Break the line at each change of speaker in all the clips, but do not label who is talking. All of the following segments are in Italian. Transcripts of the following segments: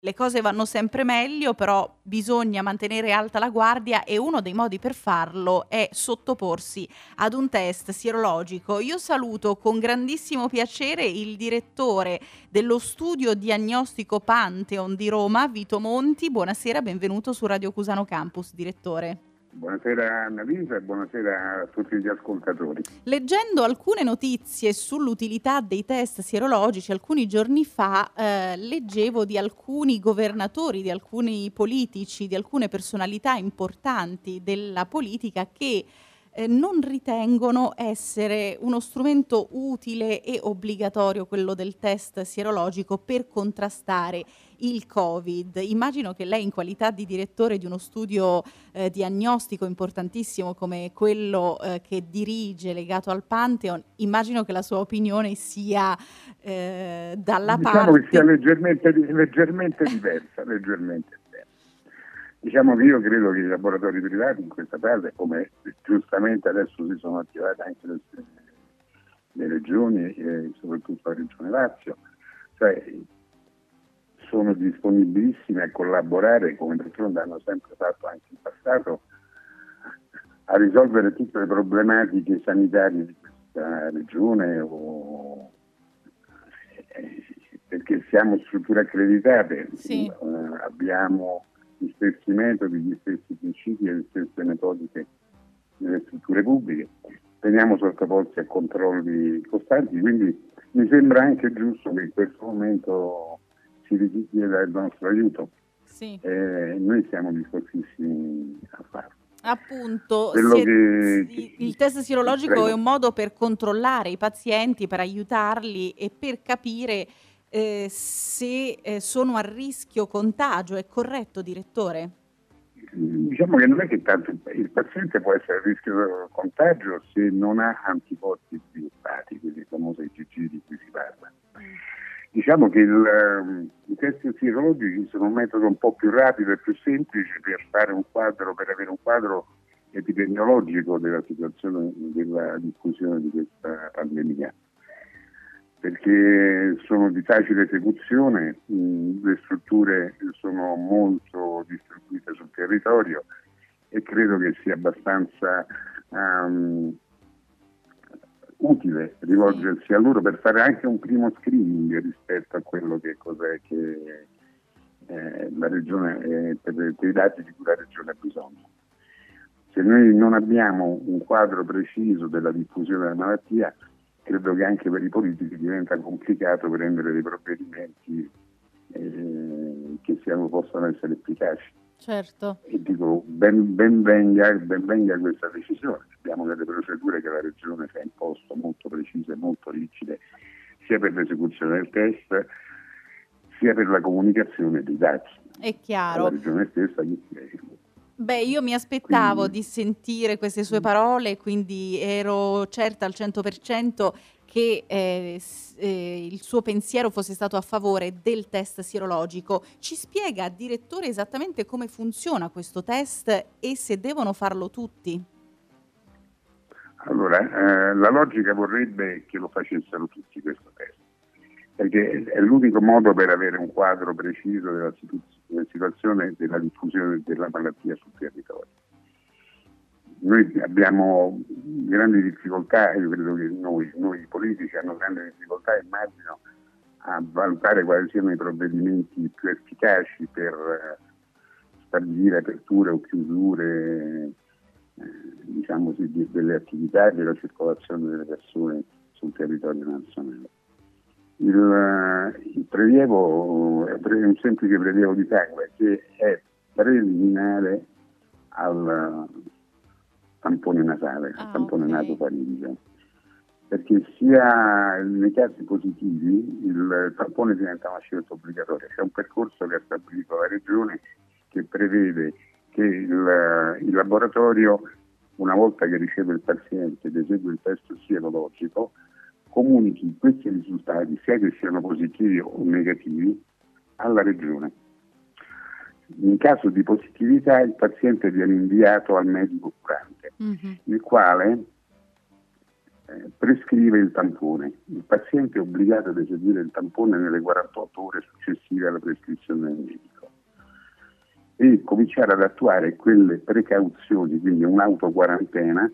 Le cose vanno sempre meglio, però bisogna mantenere alta la guardia e uno dei modi per farlo è sottoporsi ad un test sierologico. Io saluto con grandissimo piacere il direttore dello studio diagnostico Pantheon di Roma, Vito Monti. Buonasera, benvenuto su Radio Cusano Campus, direttore.
Buonasera Annalisa e buonasera a tutti gli ascoltatori.
Leggendo alcune notizie sull'utilità dei test sierologici alcuni giorni fa, leggevo di alcuni governatori, di alcuni politici, di alcune personalità importanti della politica che non ritengono essere uno strumento utile e obbligatorio quello del test sierologico per contrastare il Covid. Immagino che lei, in qualità di direttore di uno studio diagnostico importantissimo come quello che dirige legato al Pantheon, immagino che la sua opinione sia dalla
Diciamo che sia
parte...
leggermente diversa. Diciamo che io credo che i laboratori privati in questa fase, come giustamente adesso si sono attivate anche le regioni e soprattutto la regione Lazio, cioè sono disponibilissime a collaborare, come d'altronde hanno sempre fatto anche in passato, a risolvere tutte le problematiche sanitarie di questa regione, perché siamo strutture accreditate,
Sì.
abbiamo gli stessi metodi, gli stessi principi e le stesse metodiche nelle strutture pubbliche, veniamo sottoposti a controlli costanti, quindi mi sembra anche giusto che in questo momento si richieda il nostro aiuto.
Sì.
Noi siamo dispostissimi a farlo.
Appunto, il test sierologico
Prego.
è un modo per controllare i pazienti, per aiutarli e per capire se sono a rischio contagio. È corretto, direttore?
Diciamo che non è che tanto il paziente può essere a rischio contagio se non ha anticorpi sviluppati, quelli famosi IgG di cui si parla. Diciamo che i test sierologici sono un metodo un po' più rapido e più semplice per avere un quadro epidemiologico della situazione della diffusione di questa pandemia, perché sono di facile esecuzione, le strutture sono molto distribuite sul territorio e credo che sia abbastanza utile rivolgersi a loro per fare anche un primo screening rispetto a quello che cos'è che la regione, per i dati di cui la regione ha bisogno. Se noi non abbiamo un quadro preciso della diffusione della malattia, credo che anche per i politici diventa complicato prendere dei provvedimenti che possano essere efficaci.
Certo.
E dico ben venga questa decisione. Abbiamo delle procedure che la Regione si è imposto molto precise, molto rigide, sia per l'esecuzione del test, sia per la comunicazione dei dati.
È chiaro.
La Regione stessa.
Beh, io mi aspettavo di sentire queste sue parole, quindi ero certa al 100% che il suo pensiero fosse stato a favore del test sierologico. Ci spiega, direttore, esattamente come funziona questo test e se devono farlo tutti?
Allora, la logica vorrebbe che lo facessero tutti questo test, perché è l'unico modo per avere un quadro preciso della situazione della diffusione della malattia sul territorio. Noi abbiamo grandi difficoltà, io credo che noi politici hanno grandi difficoltà, immagino, a valutare quali siano i provvedimenti più efficaci per stabilire aperture o chiusure diciamo delle attività e della circolazione delle persone sul territorio nazionale. Il prelievo è un semplice prelievo di sangue che è preliminare al tampone nasale, al tampone nasofaringeo, perché sia nei casi positivi il tampone diventa una scelta obbligatoria. C'è un percorso che ha stabilito la Regione che prevede che il laboratorio, una volta che riceve il paziente ed esegue il test sierologico, comunichi questi risultati, sia che siano positivi o negativi, alla Regione. In caso di positività il paziente viene inviato al medico curante, il quale prescrive il tampone. Il paziente è obbligato ad eseguire il tampone nelle 48 ore successive alla prescrizione del medico e cominciare ad attuare quelle precauzioni, quindi un'autoquarantena,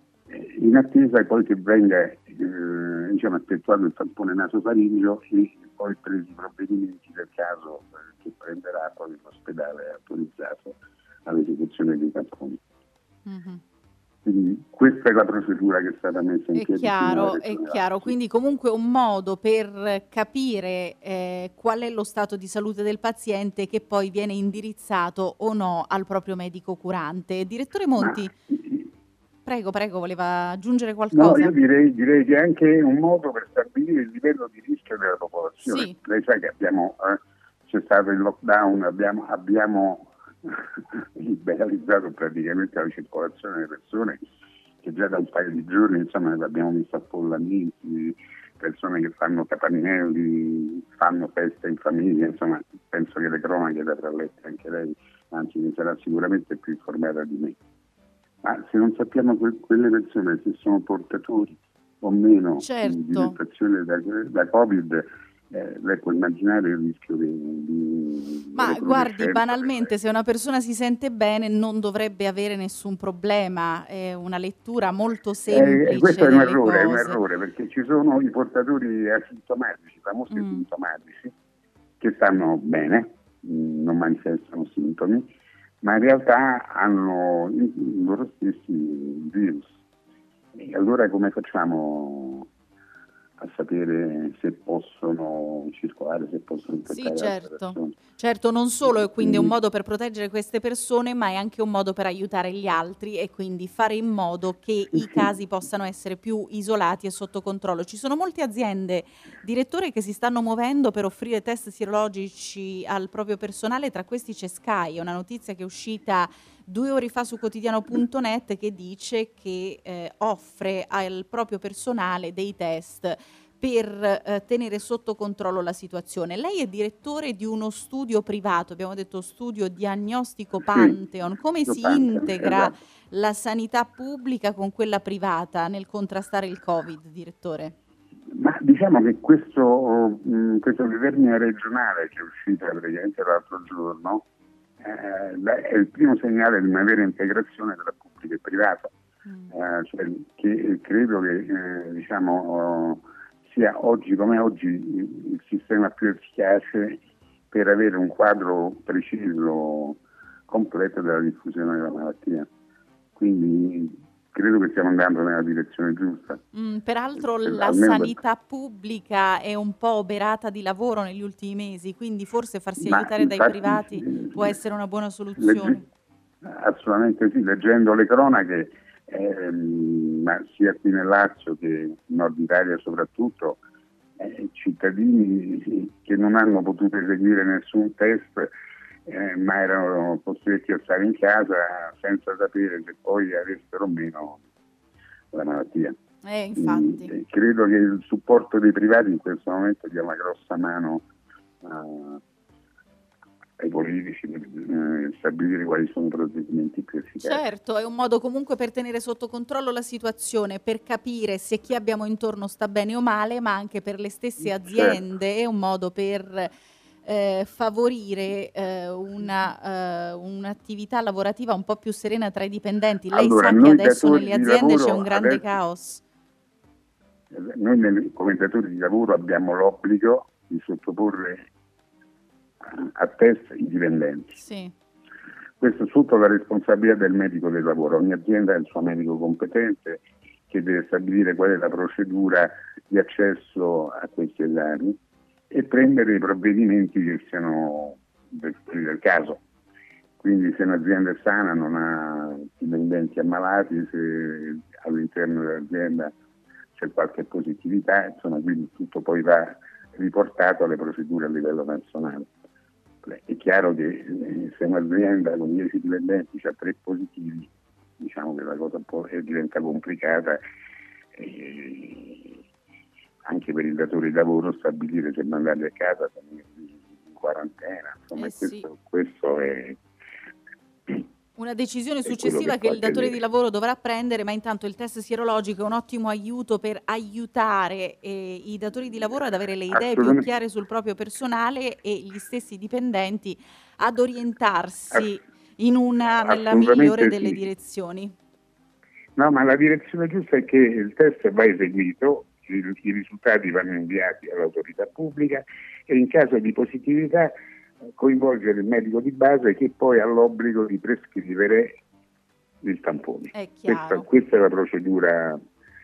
in attesa poi che venga effettuato il tampone nasofaringeo e poi presi i provvedimenti del caso che prenderà poi l'ospedale autorizzato all'esecuzione dei tamponi.
Mm-hmm.
Quindi questa è la procedura che è stata messa in piedi.
È chiaro, quindi comunque un modo per capire qual è lo stato di salute del paziente che poi viene indirizzato o no al proprio medico curante. Direttore Monti, prego, voleva aggiungere qualcosa?
No, io direi che è anche un modo per stabilire il livello di rischio della popolazione.
Sì.
Lei sa che c'è stato il lockdown, abbiamo liberalizzato praticamente la circolazione delle persone, che già da un paio di giorni abbiamo visto affollamenti, persone che fanno capannelli, fanno feste in famiglia, insomma penso che le cronache le avrà lette anche lei, anzi ne sarà sicuramente più informata di me. Ma se non sappiamo quelle persone se sono portatori o meno di infezione da Covid, lei può immaginare il rischio di
ma guardi, banalmente, se una persona si sente bene non dovrebbe avere nessun problema, è una lettura molto semplice.
Questo è un errore, perché ci sono i portatori asintomatici, famosi asintomatici, che stanno bene, non manifestano sintomi, ma in realtà hanno loro stessi il virus. E allora come facciamo a sapere se possono circolare, se possono infettare altre persone?
Certo, non solo è quindi un modo per proteggere queste persone, ma è anche un modo per aiutare gli altri e quindi fare in modo che i casi possano essere più isolati e sotto controllo. Ci sono molte aziende, direttore, che si stanno muovendo per offrire test sierologici al proprio personale, tra questi c'è Sky, è una notizia che è uscita 2 ore fa su quotidiano.net che dice che offre al proprio personale dei test per tenere sotto controllo la situazione. Lei è direttore di uno studio privato, abbiamo detto studio diagnostico Pantheon. Come si integra la sanità pubblica con quella privata nel contrastare il Covid, direttore?
Ma diciamo che questo determine regionale che è uscita praticamente l'altro giorno è il primo segnale di una vera integrazione tra pubblico e privato, che credo che sia oggi come oggi il sistema più efficace per avere un quadro preciso, completo della diffusione della malattia. Quindi credo che stiamo andando nella direzione giusta.
Peraltro la sanità pubblica è un po' oberata di lavoro negli ultimi mesi, quindi forse farsi aiutare dai privati può essere una buona soluzione.
Assolutamente sì, leggendo le cronache, ma sia qui nel Lazio che in Nord Italia soprattutto, cittadini che non hanno potuto eseguire nessun test, ma erano costretti a stare in casa senza sapere se poi avessero o meno la malattia.
Infatti.
Credo che il supporto dei privati in questo momento dia una grossa mano ai politici per stabilire quali sono i procedimenti più efficaci.
Certo, è un modo comunque per tenere sotto controllo la situazione, per capire se chi abbiamo intorno sta bene o male, ma anche per le stesse aziende è un modo per favorire un'attività lavorativa un po' più serena tra i dipendenti. Lei sa che adesso nelle aziende c'è un grande caos.
Noi come datori di lavoro abbiamo l'obbligo di sottoporre a test i dipendenti.
Sì.
Questo sotto la responsabilità del medico del lavoro. Ogni azienda ha il suo medico competente che deve stabilire qual è la procedura di accesso a questi esami e prendere i provvedimenti che siano del caso. Quindi se un'azienda è sana non ha dipendenti ammalati, se all'interno dell'azienda c'è qualche positività, insomma, quindi tutto poi va riportato alle procedure a livello nazionale. È chiaro che se un'azienda con 10 dipendenti ha 3 positivi, diciamo che la cosa diventa complicata anche per il datore di lavoro stabilire se mandarli a casa, tenerli in quarantena, insomma questo è
Una decisione
È quello
successiva che
fa
il datore di
vedere.
lavoro dovrà prendere, ma intanto il test sierologico è un ottimo aiuto per aiutare i datori di lavoro ad avere le idee più
Assolutamente,
chiare sul proprio personale e gli stessi dipendenti ad orientarsi
ass-
nella migliore
assolutamente
delle
sì.
direzioni.
No, ma la direzione giusta è che il test va eseguito, i risultati vanno inviati all'autorità pubblica e in caso di positività coinvolgere il medico di base che poi ha l'obbligo di prescrivere il tampone.
È
Questa,
chiaro.
questa è la procedura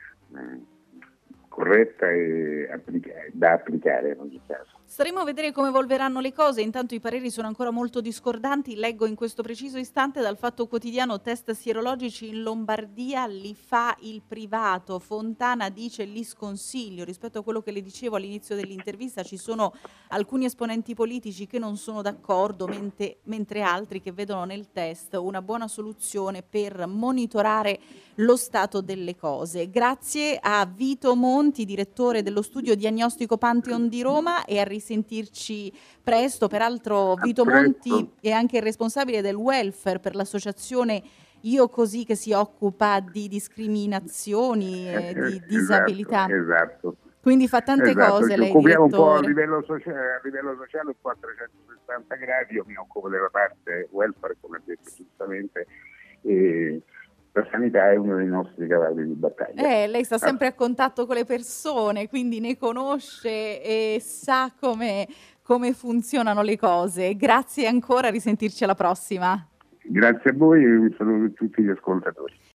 corretta e da applicare in ogni caso.
Staremo a vedere come evolveranno le cose, intanto i pareri sono ancora molto discordanti, leggo in questo preciso istante dal Fatto Quotidiano test sierologici in Lombardia li fa il privato, Fontana dice li sconsiglio, rispetto a quello che le dicevo all'inizio dell'intervista ci sono alcuni esponenti politici che non sono d'accordo, mentre altri che vedono nel test una buona soluzione per monitorare lo stato delle cose. Grazie a Vito Monti, direttore dello studio diagnostico Pantheon di Roma, e a risentirci presto. Peraltro
A
Vito Monti
presto.
è anche il responsabile del welfare per l'associazione Io Così, che si occupa di discriminazioni e di
Esatto,
disabilità.
esatto.
Quindi fa tante
Esatto,
cose
ci
lei,
occupiamo un po'
direttore.
a livello sociale un po' a 360 gradi, io mi occupo della parte welfare, come ha detto giustamente, e la sanità è uno dei nostri cavalli di battaglia.
Lei sta sempre a contatto con le persone, quindi ne conosce e sa come funzionano le cose. Grazie ancora, a risentirci alla prossima.
Grazie a voi e un saluto a tutti gli ascoltatori.